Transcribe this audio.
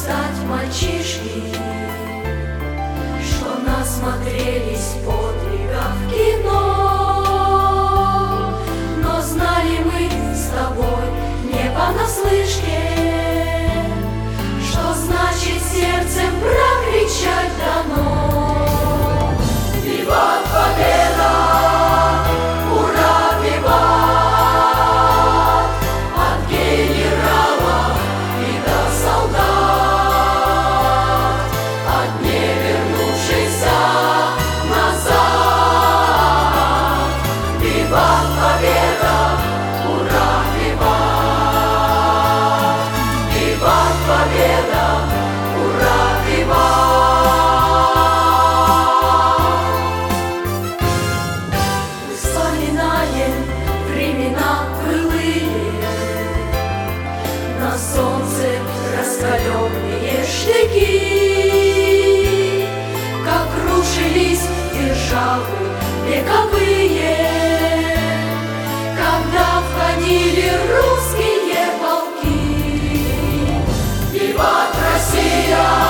сказать мальчишки, что насмотрелись подвигов в кино. Но знали мы с тобой не понаслышке, что значит сердцем прокричать дано. Виват победа! Ура, виват! От генералов и до солдат, от не вернувшихся назад. Виват победа! Ура, виват! Виват победа! Ура, виват! Вспоминаем времена былые, на солнце раскаленные штыки, как рушились державы вековые, когда входили русские полки. Виват Россия!